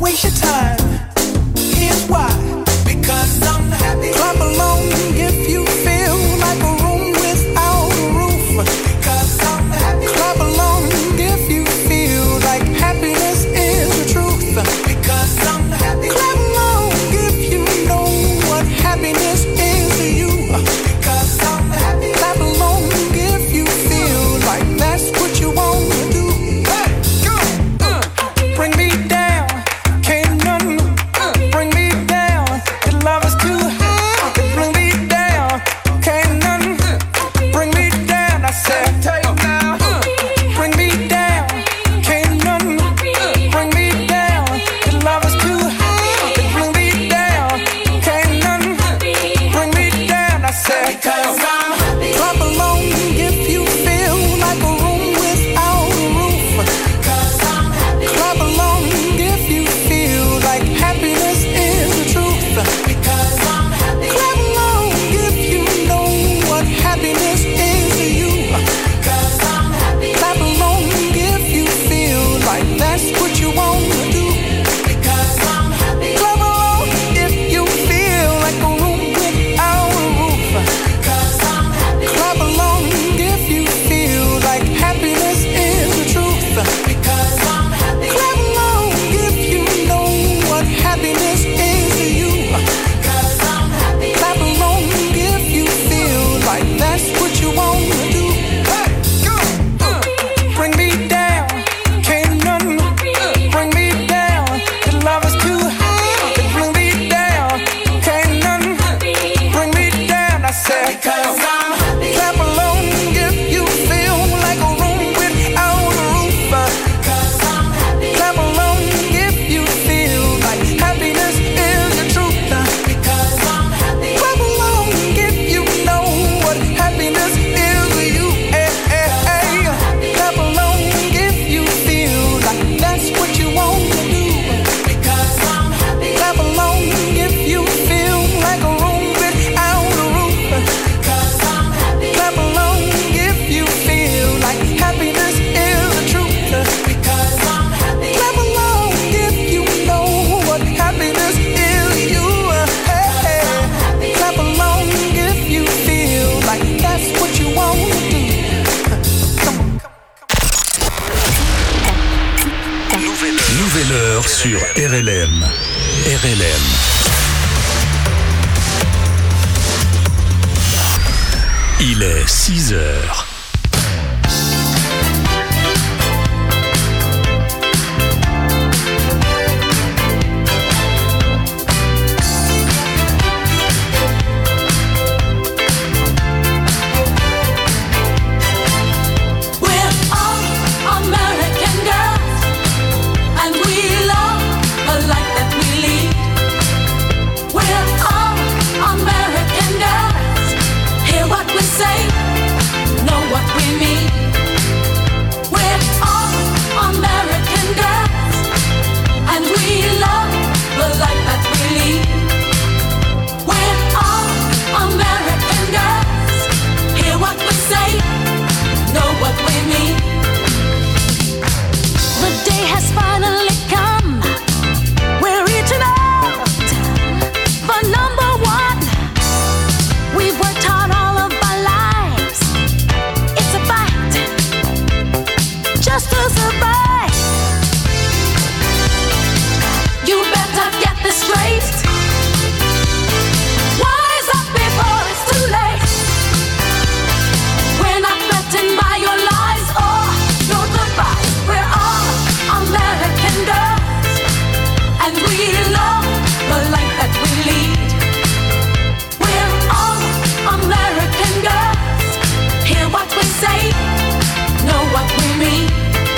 waste your time. Here's why. Because I'm happy. Clap along if you feel like a room without a roof. Because I'm happy. Clap along if you feel like happiness is the truth. Because I'm happy. Clap along if you know what happiness is to you. Because I'm happy. Clap along if you feel like that's what you want to do. Hey, go. Bring me down. Can't nothing bring me down. The love is too high. Bring me down. Can't nothing bring me down. I said, take now. Bring me down. Can't nothing bring me down. The love is too high. Bring me down. Can't nothing bring me down. I said, because I'm happy. Clap along if you feel like a room without a roof. Because I'm happy. Clap along if you feel like happiness is the truth. Because I'm happy. Clap along if you know what happiness is to you. Because I'm happy. Clap along if you feel like that's what you want to do. Because I'm happy. Clap along if you feel like a room without a roof. Because I'm happy. Clap along if you feel like happiness is the truth. Because I'm happy. Clap along if you know what happiness is to you. Because I'm happy. Clap along if you feel like that's what you want to do. Hey, go. Bring me down. Can't nothing bring me down. The love is too high. Bring me down. Can't nothing bring me down. I said, because I'm happy. Clap along if you feel like a room without a roof. Because I'm happy. Clap along if you feel like happiness is the truth. Because I'm happy. Clap along if you know what happiness is to you. Hey, hey, hey. Clap along if you feel like that's what you want to do. Because I'm happy. Clap along if you feel like a room without a roof. Because I'm happy. Clap along if you feel like happiness is the truth. Because I'm happy. Clap along if you know what happiness is to you. Hey, hey. Clap along if you feel like that's what you want to do. Nouvelle heure sur RLM. RLM. Il est 6 heures. We're all American girls, and we love the life that we lead. We're all American girls. Hear what we say, know what we mean. We're all American girls, and we love the life that we lead. We're all American girls. Hear what we say, know what we mean. The day has finally come. We're reaching out for number one. We've worked hard all of our lives. It's a fight just to survive. You better get this straight. Wise up before it's too late. We're not threatened by your lies or your goodbyes. We're all American girls, and we love the life that we lead. We're all American girls. Hear what we say, know what we mean.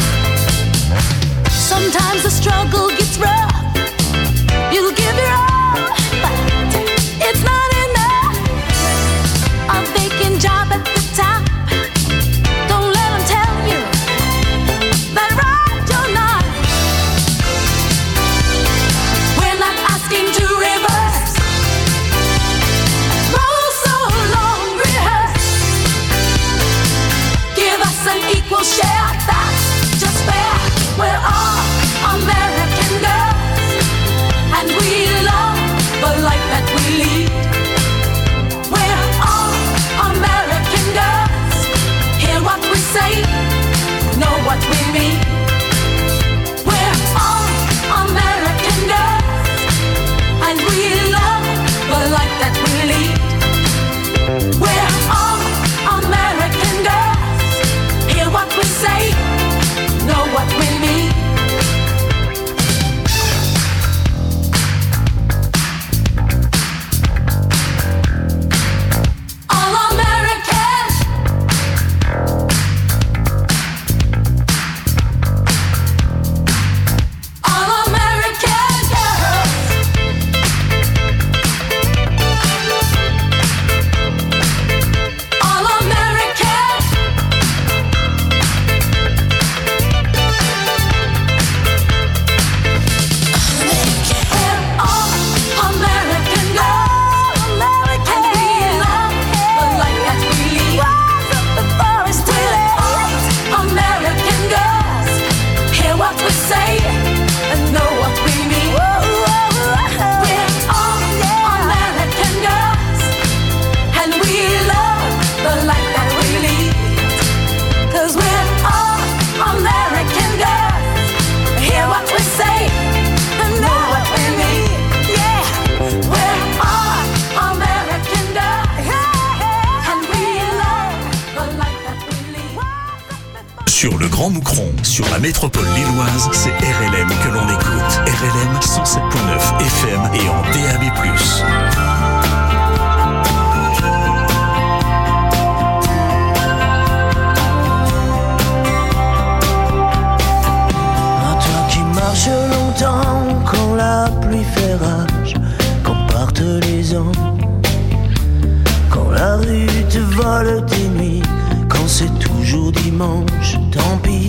Sometimes the struggle gets rough. You give your all, but it's not enough. A vacant job at the top. Don't let them tell you that right you're not. We're not asking to reverse. Roll so long, rehearse. Give us an equal share, that's just fair. We're all American Grand Moucron. Sur la métropole lilloise, c'est RLM que l'on écoute. RLM 107.9 FM et en DAB+. Marche longtemps quand la pluie fait rage, quand partent les ans, quand la rue te vole tes nuits, quand c'est toujours dimanche, tant pis.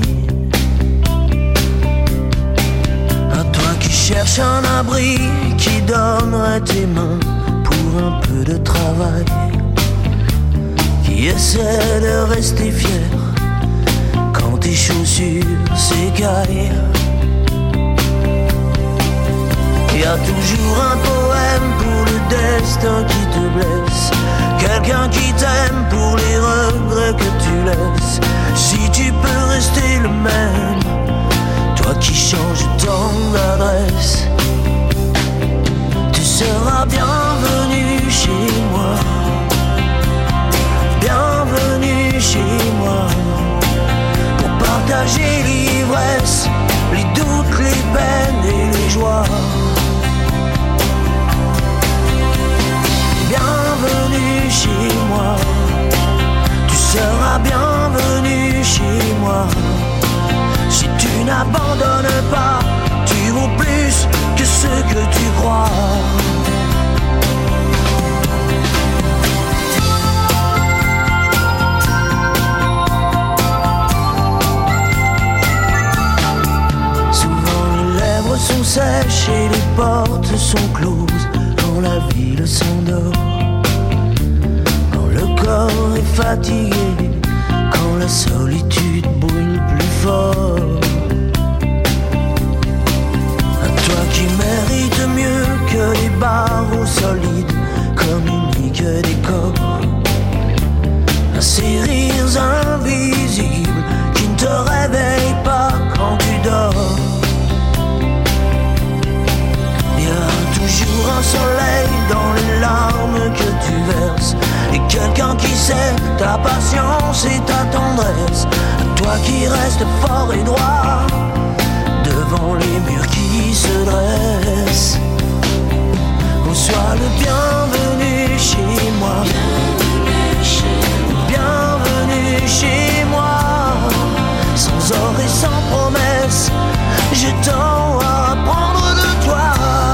À toi qui cherches un abri, qui donnerait tes mains pour un peu de travail, qui essaie de rester fier quand tes chaussures s'écaillent. Y a toujours un poème pour le destin qui te blesse, quelqu'un qui t'aime pour les regrets que tu laisses. Si tu peux rester le même, toi qui changes tant d'adresse, tu seras bienvenu chez moi, bienvenue chez moi, pour partager l'ivresse, les doutes, les peines et les joies. Bienvenue chez moi, tu seras bienvenu chez moi. Si tu n'abandonnes pas, tu vaux plus que ce que tu crois. Souvent les lèvres sont sèches et les portes sont closes quand la ville s'endort, quand le corps est fatigué, quand la solitude brûle plus fort. À toi qui mérites mieux que les barreaux solides, communiquent des corps, à ces rires invisibles qui ne te réveillent pas quand tu dors. Y a toujours un soleil dans les larmes que tu verses, et quelqu'un qui sait ta patience et ta tendresse. À toi qui restes fort et droit devant les murs qui se dressent. Oh, sois le bienvenu chez moi, bienvenue chez moi, sans or et sans promesse. Je tends à apprendre de toi.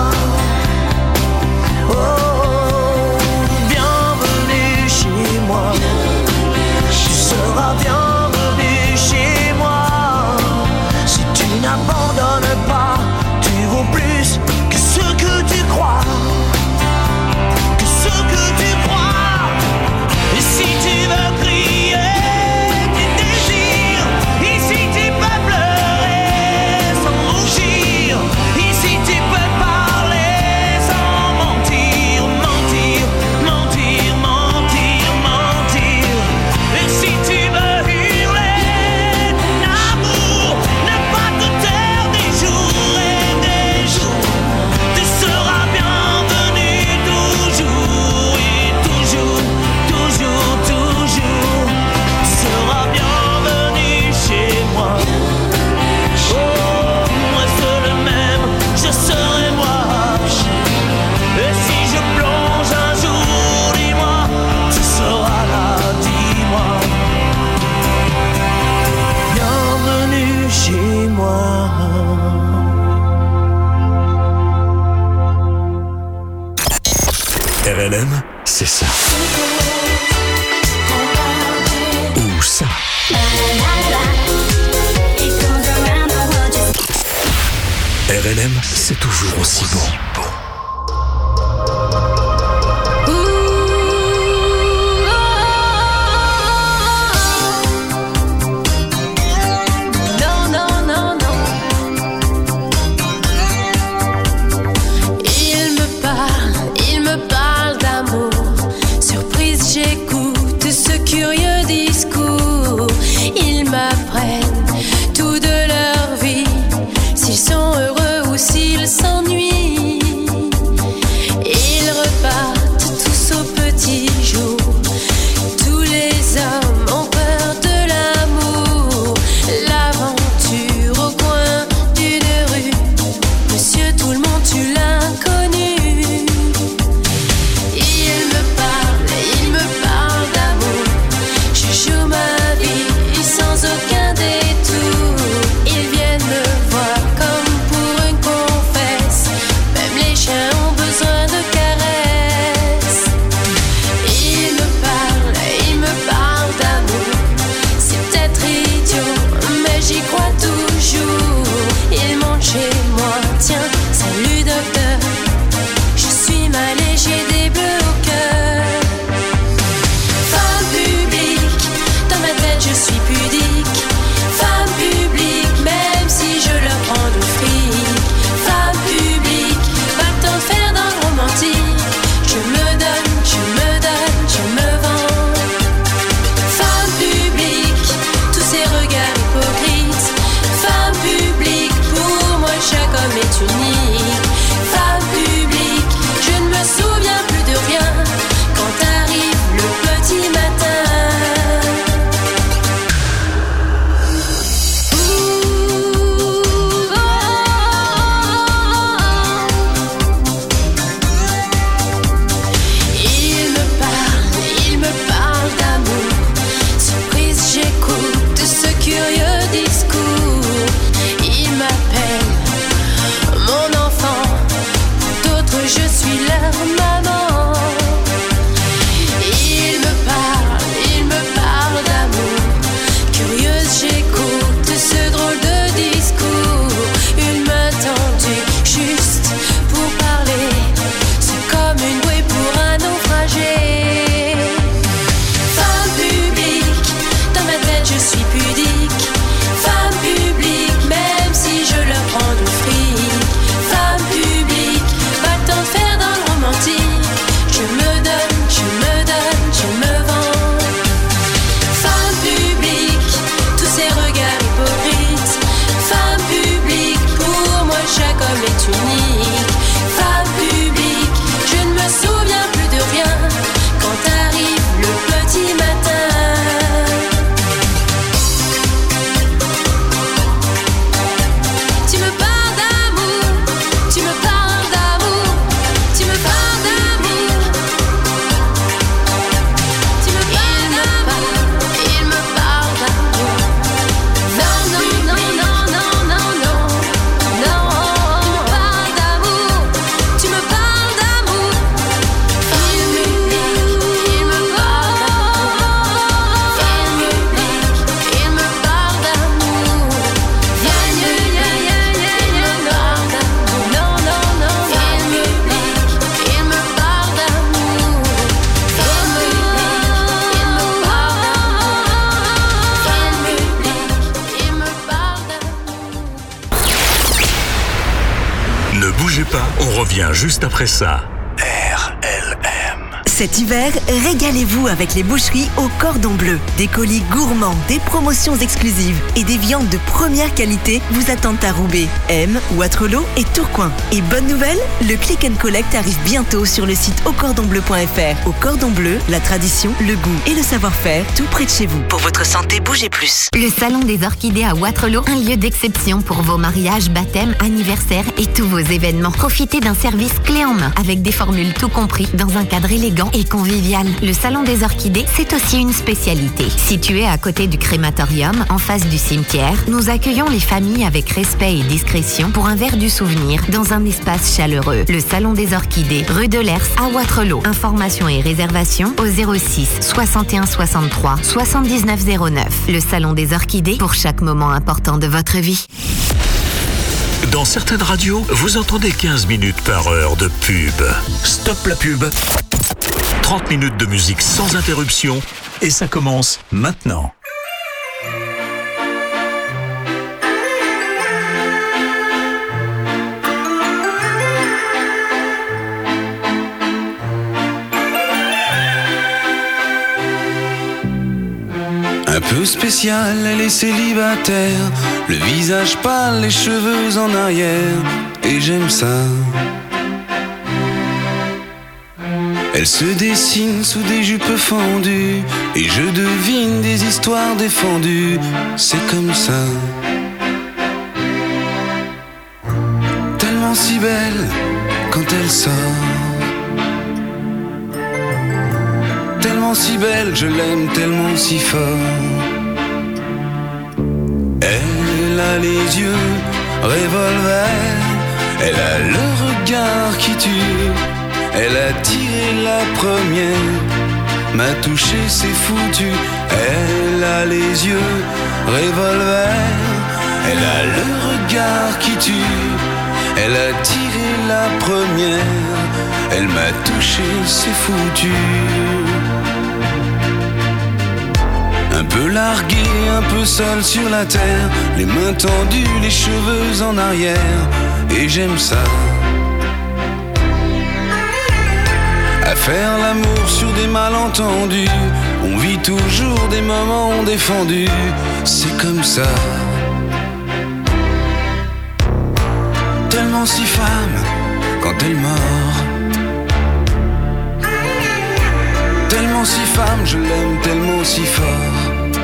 Oh, bienvenue chez moi, tu seras bienvenue chez moi. Si tu n'abandonnes pas, tu vaux plus que ce que tu crois, que ce que tu crois. Et si tu veux crier tes désirs, ici tu peux pleurer sans rougir, ici tu peux parler sans mentir, mentir, mentir, mentir, mentir. Et si tu veux hurler ton amour, ne pas te taire des jours et des jours, tu seras bienvenu toujours et toujours, toujours, toujours. Tu seras bienvenu chez moi. Oh, moi seul même, je serai moi. Et si je plonge un jour, dis-moi, tu seras là, dis-moi. Bienvenue chez moi. RLM, c'est ça. Ou ça. RLM, c'est toujours aussi bon. Non, non, non, non. Il me parle d'amour. Surprise, j'écoute ce curieux discours. Ils m'apprennent tout de leur vie, s'ils sont heureux ou s'ils s'ennuient. Ils repartent tous au petit jour. Tous les hommes ont peur de l'amour. L'amour Ne bougez pas, on revient juste après ça. RLM. Cet hiver, régalez-vous avec les boucheries au cordon bleu. Des colis gourmands, des promotions exclusives et des viandes de première qualité vous attendent à Roubaix, M, Wattrelos et Tourcoing. Et bonne nouvelle, le click and collect arrive bientôt sur le site aucordonbleu.fr. Au cordon bleu, la tradition, le goût et le savoir-faire, tout près de chez vous. Pour votre santé, bougez plus. Le Salon des Orchidées à Wattrelos, un lieu d'exception pour vos mariages, baptêmes, anniversaires et tous vos événements. Profitez d'un service clé en main avec des formules tout compris dans un cadre élégant et convivial. Le Salon des Orchidées, c'est aussi une spécialité. Situé à côté du crématorium, en face du cimetière, nous accueillons les familles avec respect et discrétion pour un verre du souvenir dans un espace chaleureux. Le Salon des Orchidées, rue de l'Ers à Wattrelos. Informations et réservations au 06 61 63 79 09. Le Salon des Orchidées pour chaque moment important de votre vie. Dans certaines radios, vous entendez 15 minutes par heure de pub. Stop la pub. 30 minutes de musique sans interruption et ça commence maintenant. Un peu spécial, elle est célibataire, le visage pâle, les cheveux en arrière, et j'aime ça. Elle se dessine sous des jupes fendues, et je devine des histoires défendues, c'est comme ça. Tellement si belle quand elle sort, tellement si belle, je l'aime tellement si fort. Elle a les yeux revolver, elle a le regard qui tue. Elle a tiré la première, m'a touché, c'est foutu. Elle a les yeux revolver, elle a le regard qui tue. Elle a tiré la première, elle m'a touché, c'est foutu. Un peu largué, un peu seul sur la terre, les mains tendues, les cheveux en arrière, et j'aime ça. À faire l'amour sur des malentendus, on vit toujours des moments défendus, c'est comme ça. Tellement si femme quand elle mord, tellement si femme, je l'aime tellement si fort.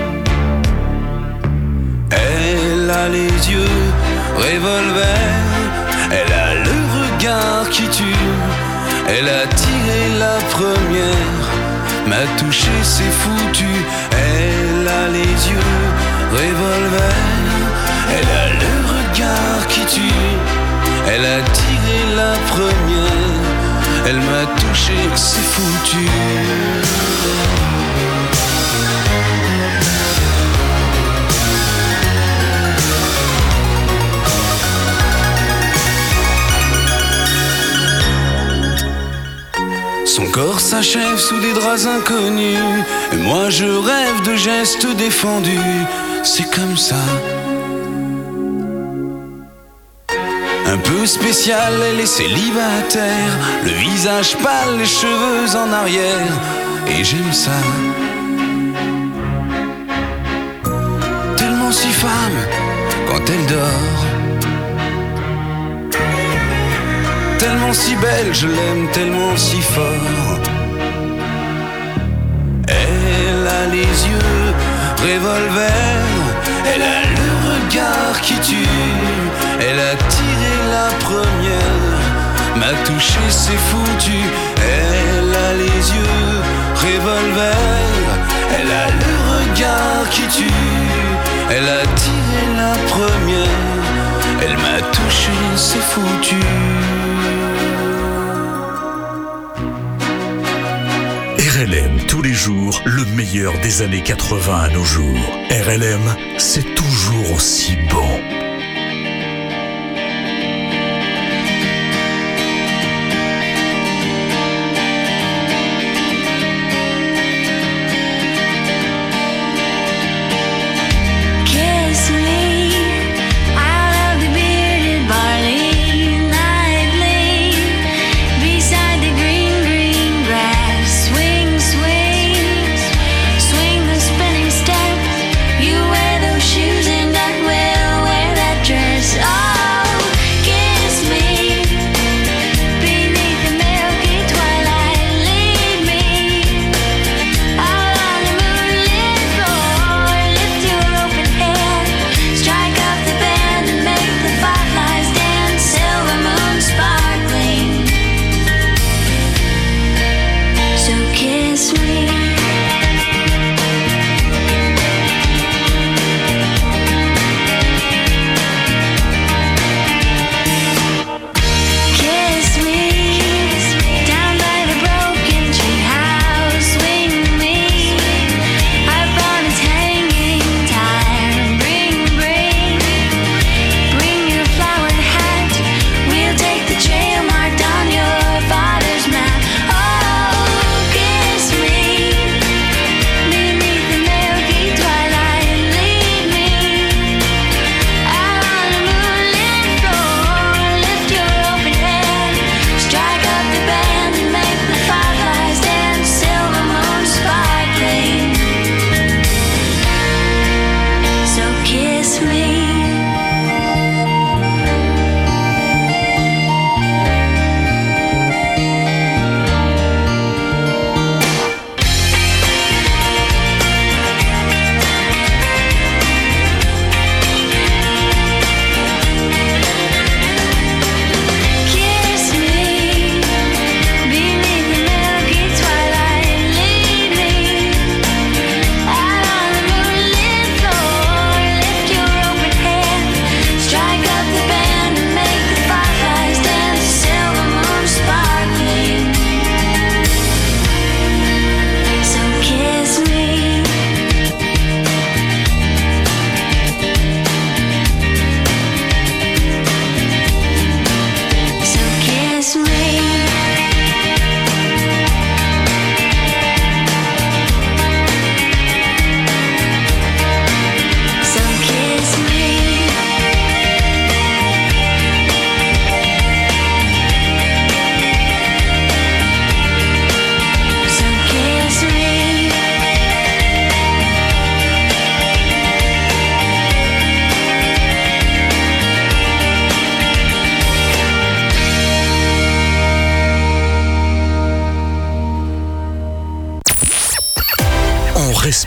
Elle a les yeux revolver, elle a le regard qui tue. Elle a tiré la première, m'a touché, c'est foutu. Elle a les yeux revolver, elle a le regard qui tue. Elle a tiré la première, elle m'a touché, c'est foutu. Son corps s'achève sous des draps inconnus, et moi je rêve de gestes défendus, c'est comme ça. Un peu spécial, elle est célibataire, le visage pâle, les cheveux en arrière, et j'aime ça. Tellement si femme quand elle dort, tellement si belle, je l'aime tellement si fort. Elle a les yeux revolver, elle a le regard qui tue. Elle a tiré la première, m'a touché, c'est foutu. Elle a les yeux revolver, elle a le regard qui tue. Elle a tiré la première, elle m'a touché, c'est foutu. RLM, tous les jours, le meilleur des années 80 à nos jours. RLM, c'est toujours aussi bon. Kiss me out of the bearded barley.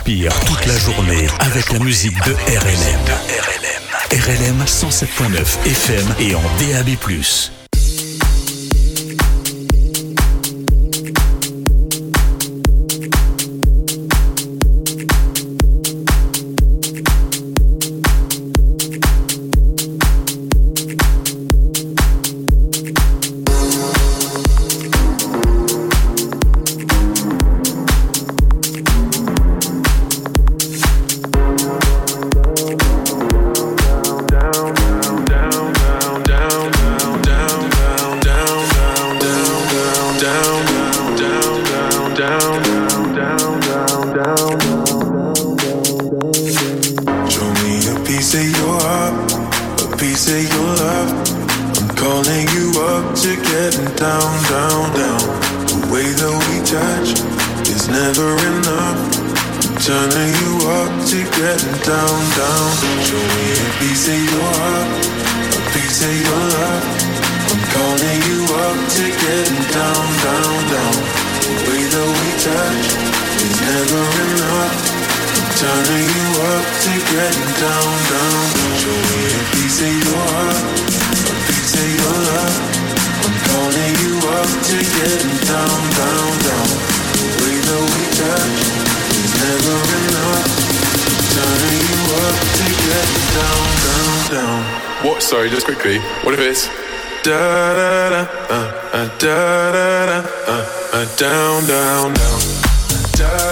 s'inspire toute la journée avec la musique de RLM. RLM 107.9 FM et en DAB+. What? Sorry, just quickly. What if it's da da da da da da down down down da.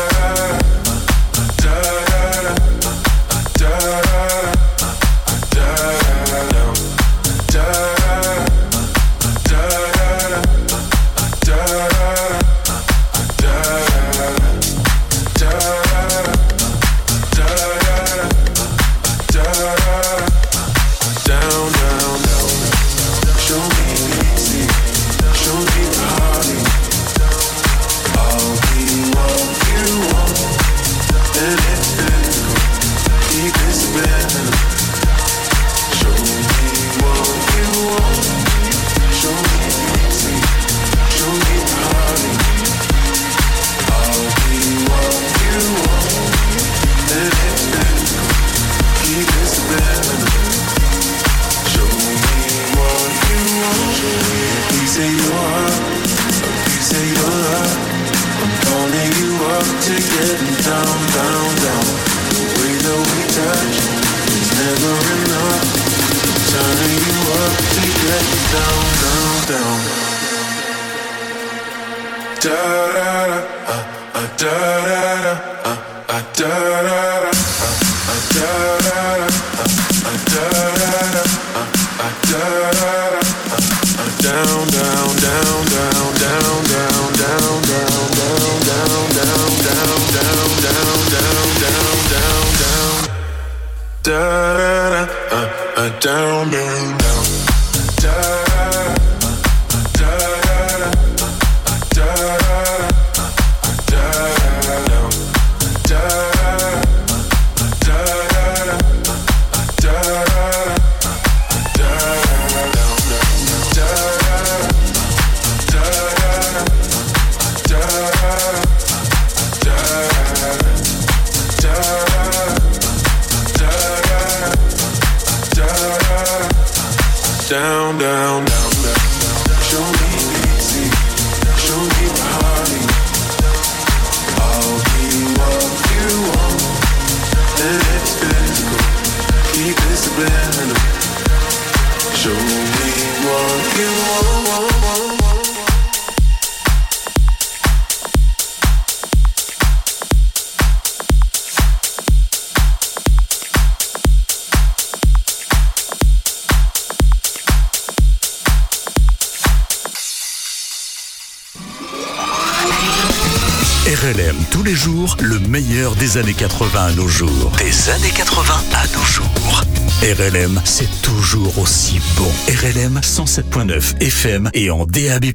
RLM tous les jours, le meilleur des années 80 à nos jours. Des années 80 à nos jours. RLM, c'est toujours aussi bon. RLM 107.9 FM et en DAB+.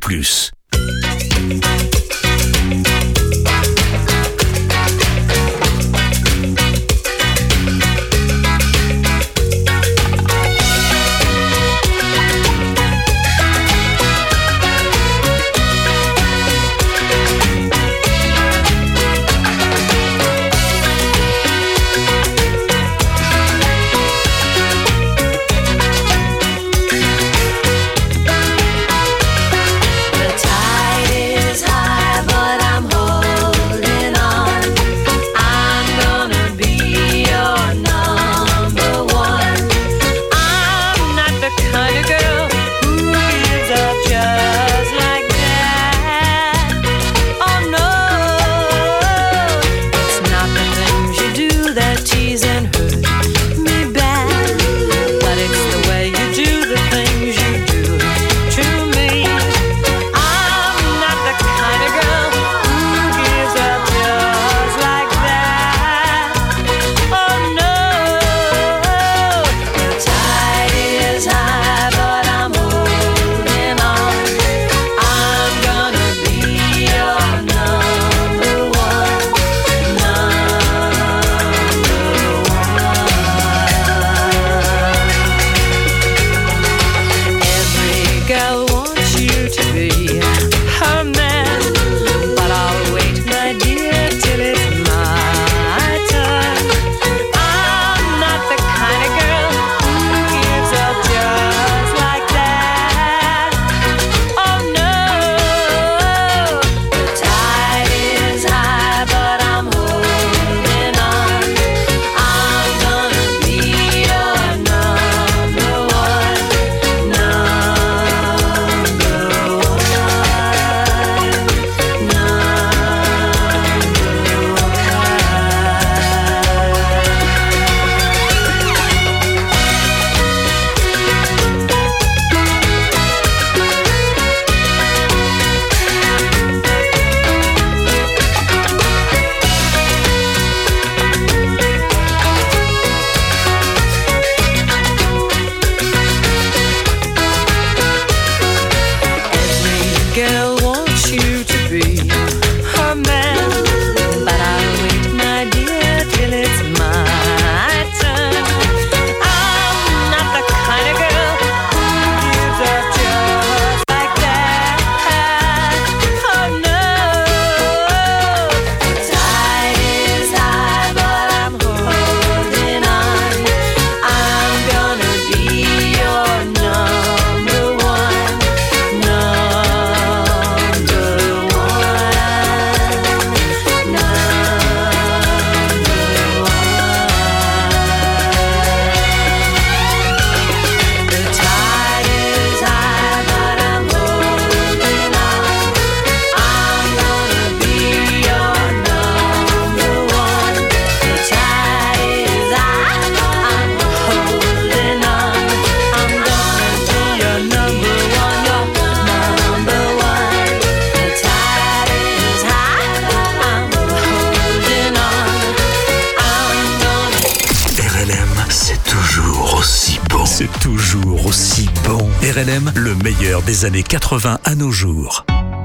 RLM, le meilleur des années 80 à nos jours.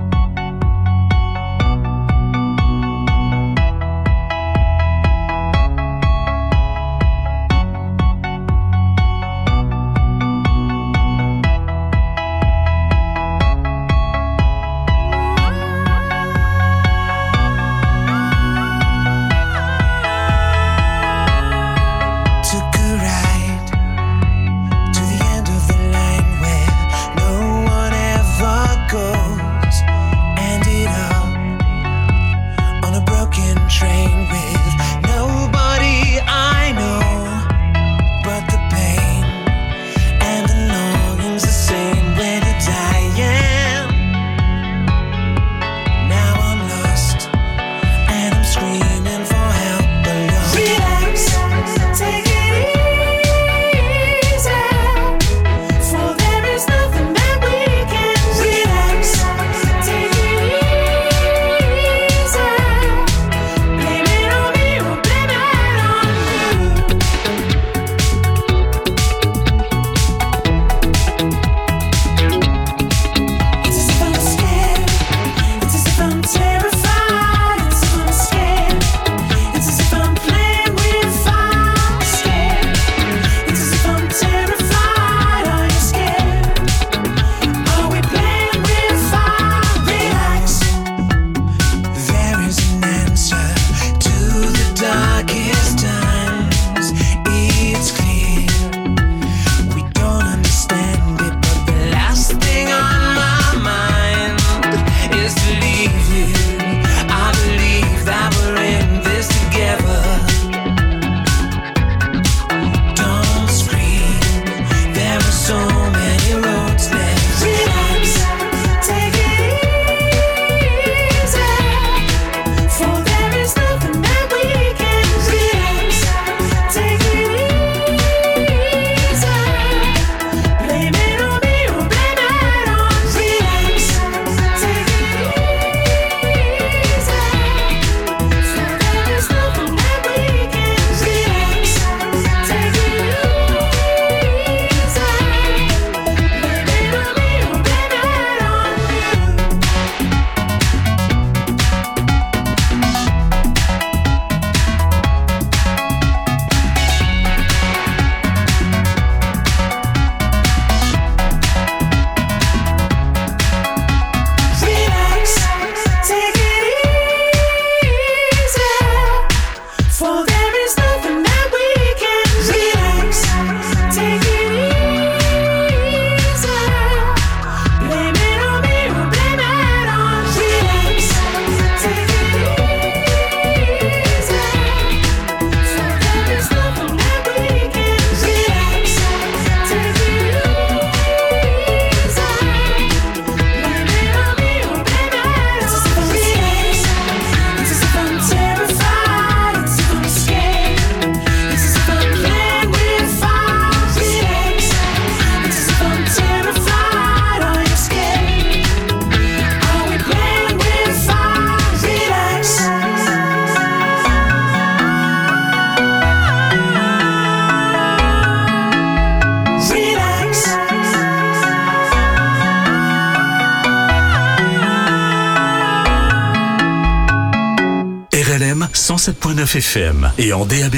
RLM 107.9 FM et en DAB+.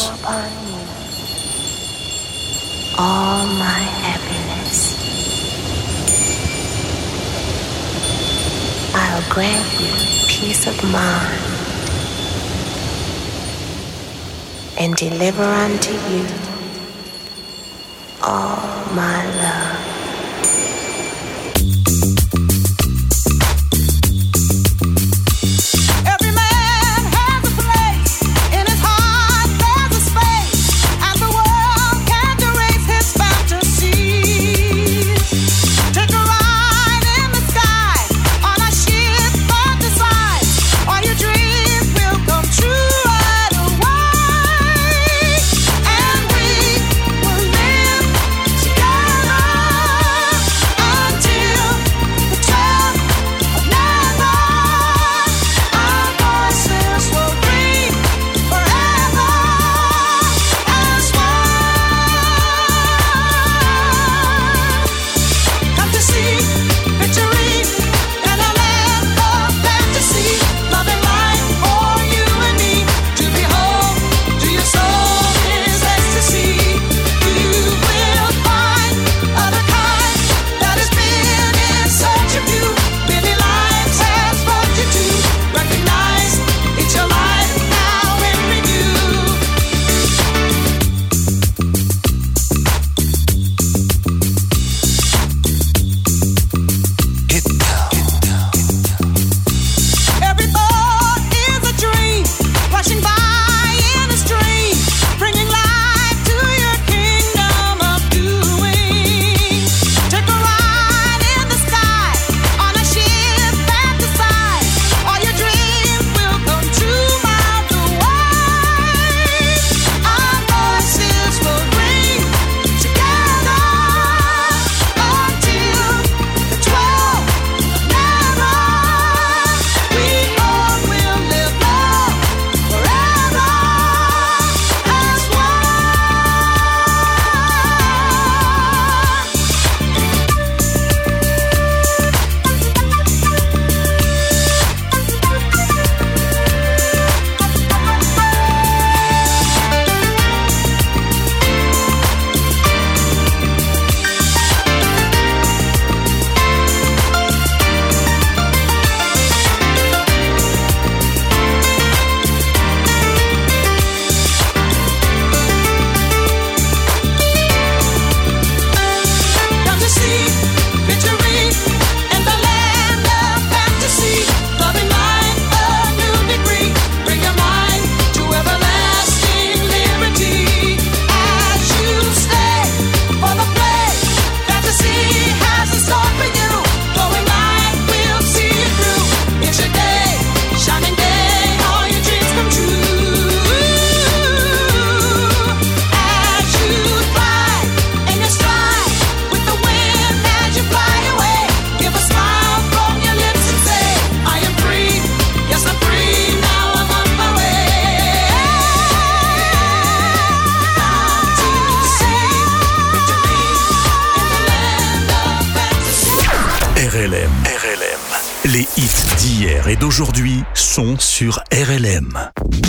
All my happiness, I'll grant you peace of mind and deliver unto you all my love. Together RLM. Les hits d'hier et d'aujourd'hui sont sur RLM.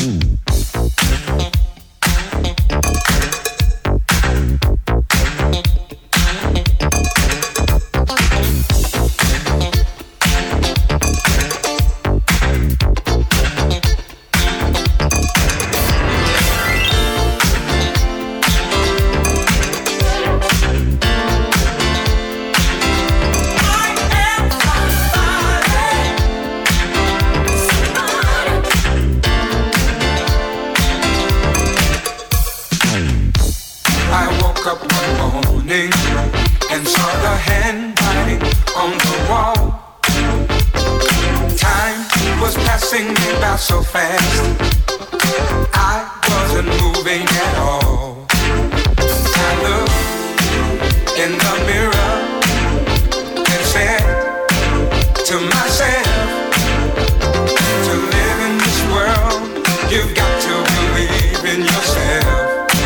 And saw the handwriting on the wall. Time was passing me by so fast, I wasn't moving at all. I looked in the mirror and said to myself, to live in this world, you've got to believe in yourself.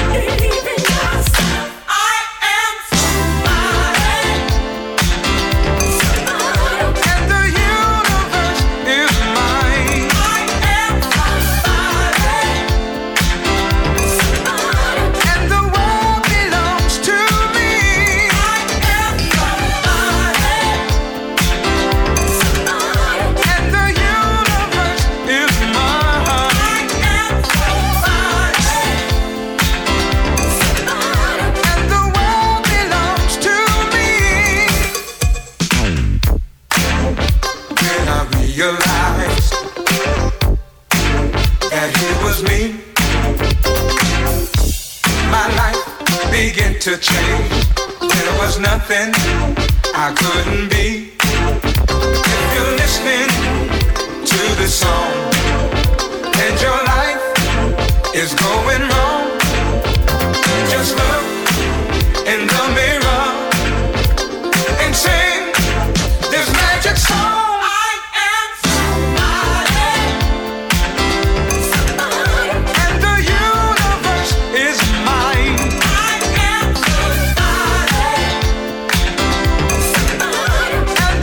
To change, there was nothing I couldn't be. If you're listening to this song and your life is going wrong, just look in the mirror and sing this magic song. And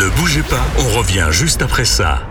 Ne bougez pas, on revient juste après ça.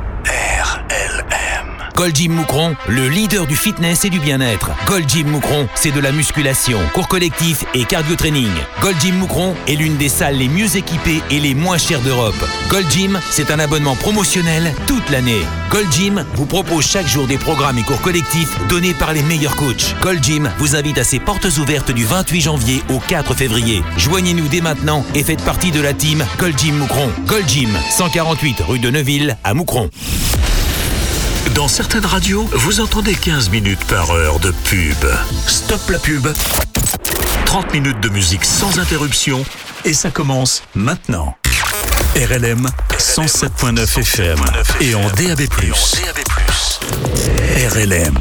Gold Gym Moucron, le leader du fitness et du bien-être. Gold Gym Moucron, c'est de la musculation, cours collectif et cardio training. Gold Gym Moucron est l'une des salles les mieux équipées et les moins chères d'Europe. Gold Gym, c'est un abonnement promotionnel toute l'année. Gold Gym vous propose chaque jour des programmes et cours collectifs donnés par les meilleurs coachs. Gold Gym vous invite à ses portes ouvertes du 28 janvier au 4 février. Joignez-nous dès maintenant et faites partie de la team Gold Gym Moucron. Gold Gym, 148 rue de Neuville à Moucron. Dans certaines radios, vous entendez 15 minutes par heure de pub. Stop la pub. 30 minutes de musique sans interruption et ça commence maintenant. RLM 107.9 FM et en DAB+. RLM.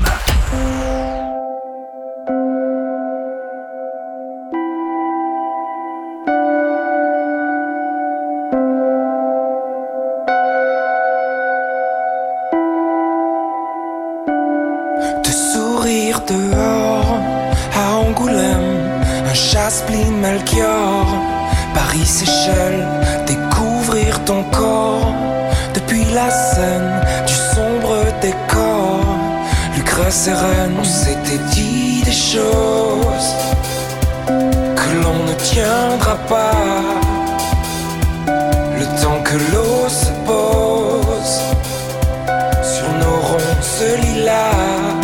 Dehors, à Angoulême, un Chasse-Pline Melchior, Paris, Seychelles, découvrir ton corps. Depuis la scène du sombre décor, Lucrèce et Reine, on s'était dit des choses que l'on ne tiendra pas. Le temps que l'eau se pose sur nos ronces lilas.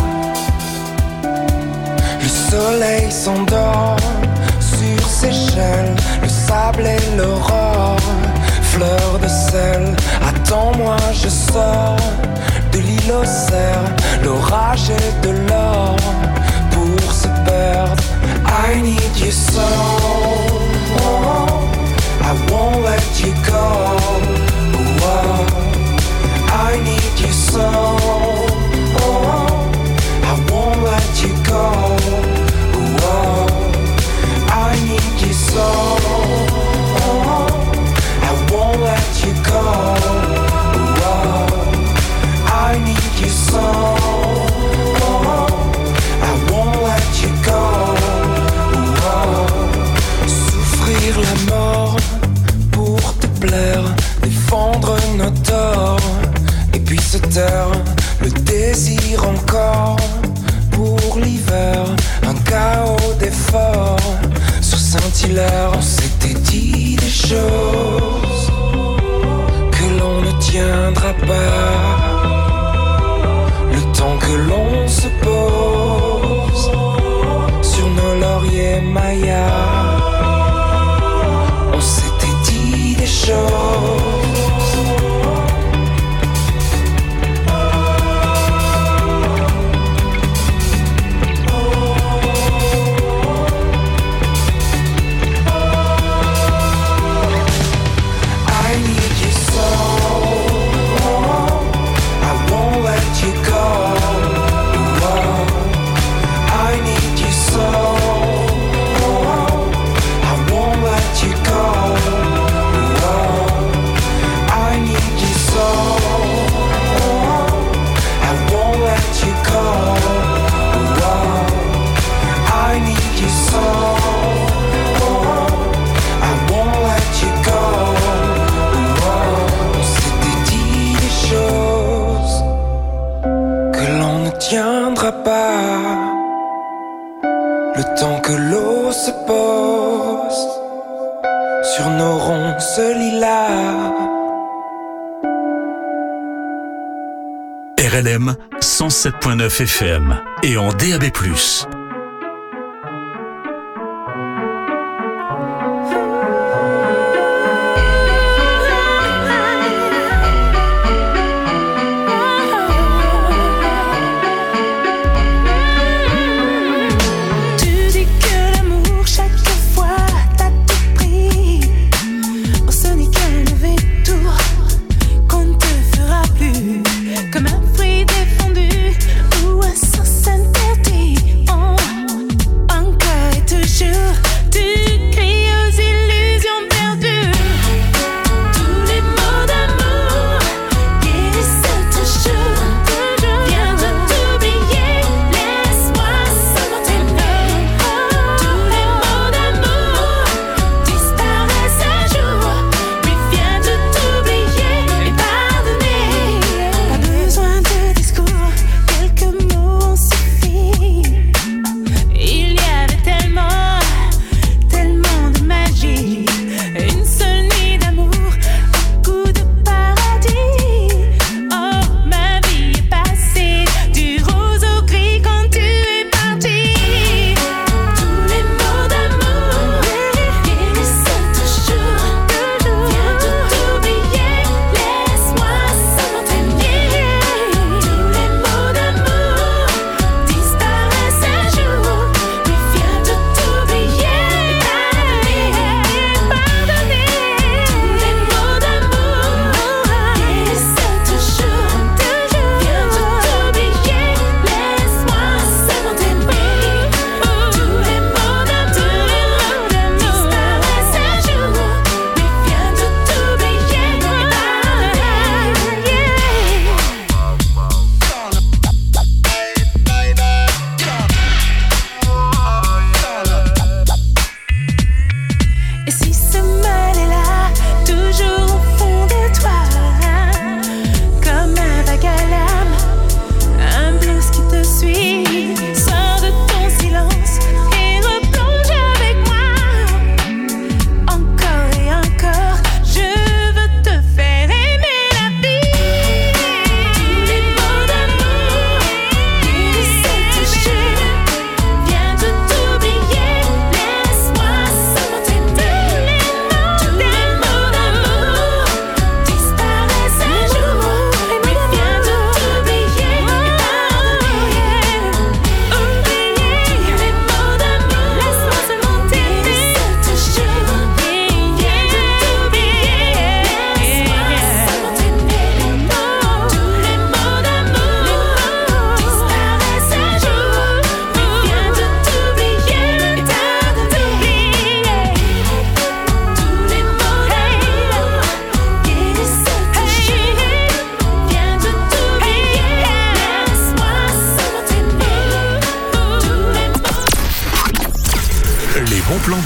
Le soleil s'endort sur Seychelles, le sable et l'aurore, fleur de sel. Attends-moi, je sors de l'île aux cerfs, l'orage et de l'or pour se perdre. I need you so, I won't let you go. I need you so, I won't let you go. I need you so, I won't let you go. I need you so, I won't let you go. Souffrir la mort pour te plaire, défendre nos torts, et puis se taire, le désir encore. Pour l'hiver, un chaos d'efforts. Sur Saint-Hilaire, on s'était dit des choses que l'on ne tiendra pas. Le temps que l'on se pose sur nos lauriers mayas. On s'était dit des choses. Tiendra pas le temps que l'eau se pose sur nos ronces lilas. RLM 107.9 FM et en DAB+. Comme un fruit défendu ou un sens interdit.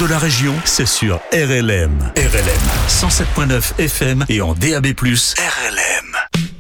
de la région, c'est sur RLM. RLM 107.9 FM et en DAB+. RLM.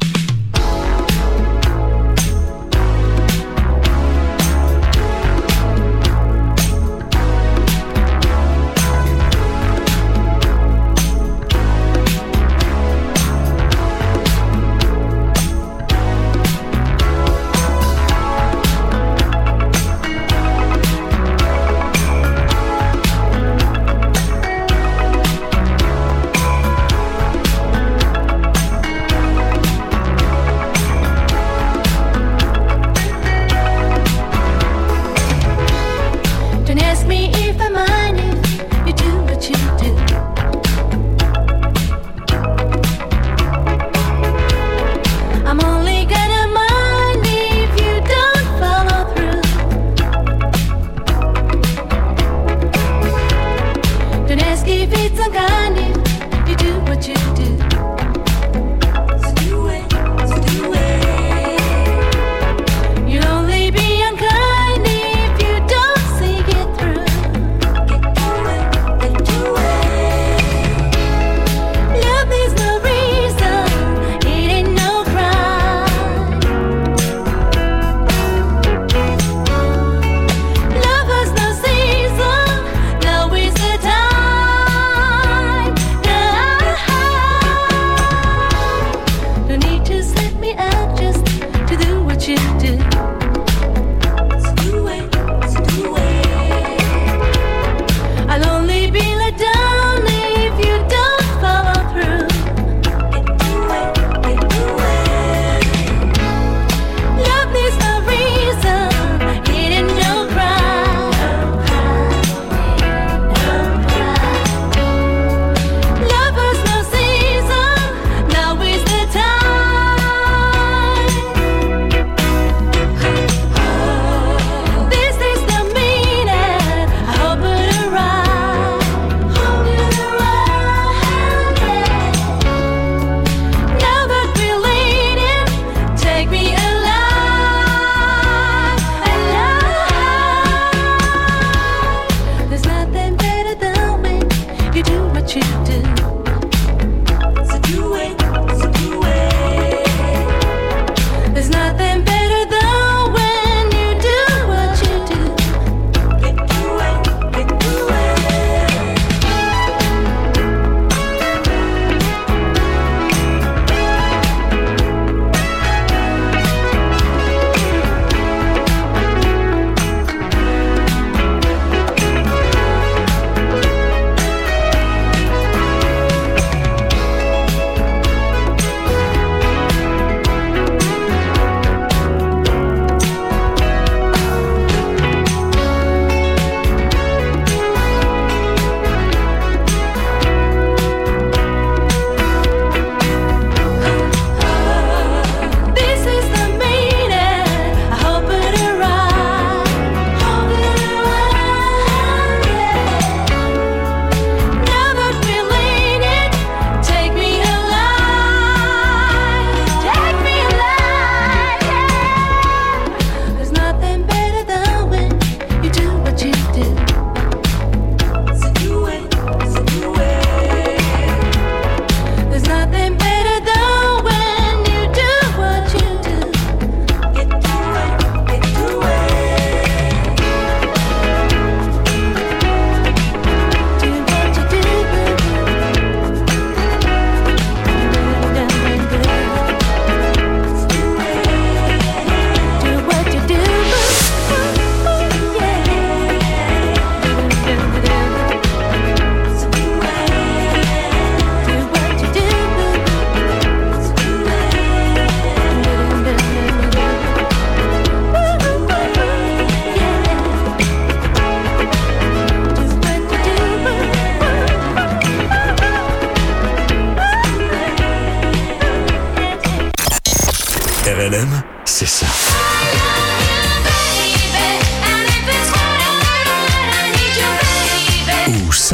RLM, c'est ça. Ou ça.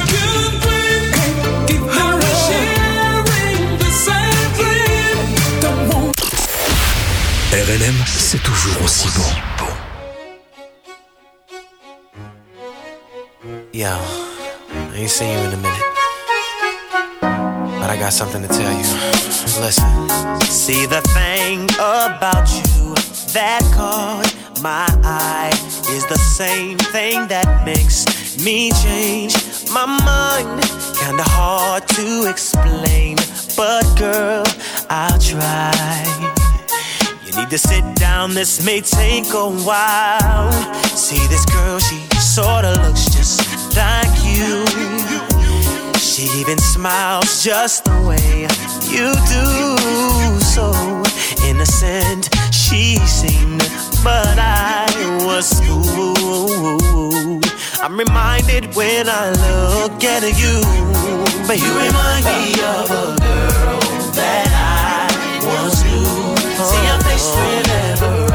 RLM, c'est toujours aussi bon. Yo, I ain't seen you in a minute, but I got something to tell you. Listen. See, the thing about you that caught my eye is the same thing that makes me change my mind. Kinda hard to explain, but girl, I'll try. You need to sit down, this may take a while. See, this girl, she sorta looks just like you. She even smiles just the way you do. So innocent she seemed, but I was fooled. I'm reminded when I look at you, but you remind me of a girl that I once knew. See your face whenever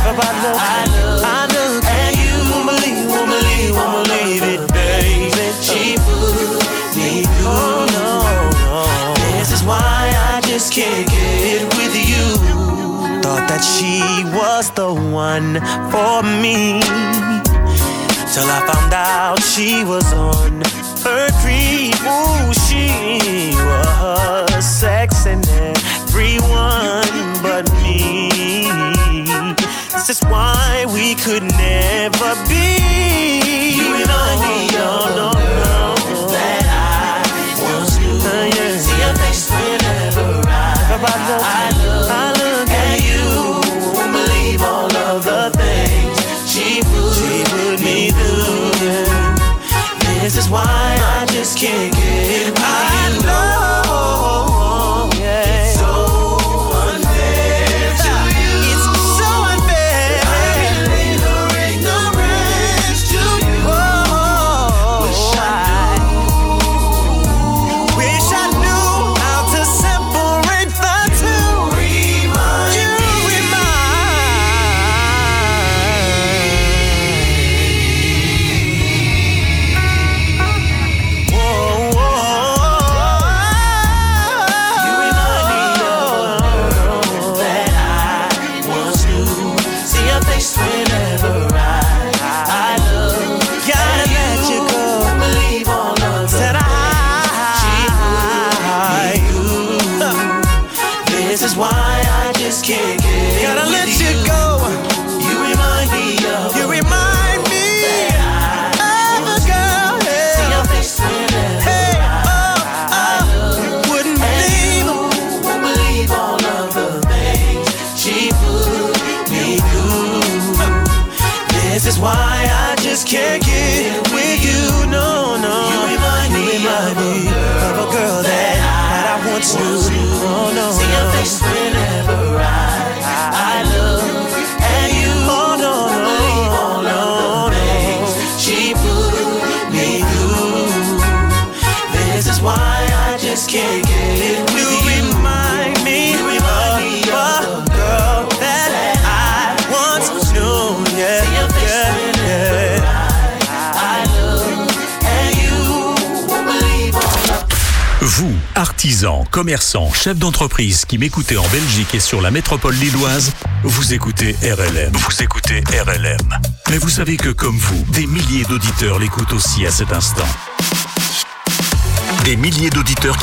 I look at you. Won't believe it, baby. She put me through. Oh, no. This is why I just can't get with you. Thought that she was the one for me, till I found out she was on her creep. Ooh, she was sexing everyone but me. This is why we could never be. You remind me of that I once knew. Yeah. See your face whenever I look at you. Won't believe all of the things she put me through. Yeah. This is why I just can't get with you. I know, yeah. It's so unfair to you. It's so unfair. I relate her ignorance to you. Wish I knew how to separate the two. This is why I just can't get. Gotta let you go. You remind me of. You remind me of a girl. See your face whenever I wouldn't believe. Won't believe all of the things she put me through. This is why I just can't get with you. No. You remind me of a girl that I once knew. Oh no. See your face whenever I look at you. Oh no. Believe all of the things she put me through. This is why I just can't get with you. You remind me of a girl that I once knew. Yeah. See your face whenever I look at you. Won't believe all of. Vous, artisans, commerçants, chefs d'entreprise qui m'écoutez en Belgique et sur la métropole lilloise, vous écoutez RLM. Vous écoutez RLM. Mais vous savez que comme vous, des milliers d'auditeurs l'écoutent aussi à cet instant. Des milliers d'auditeurs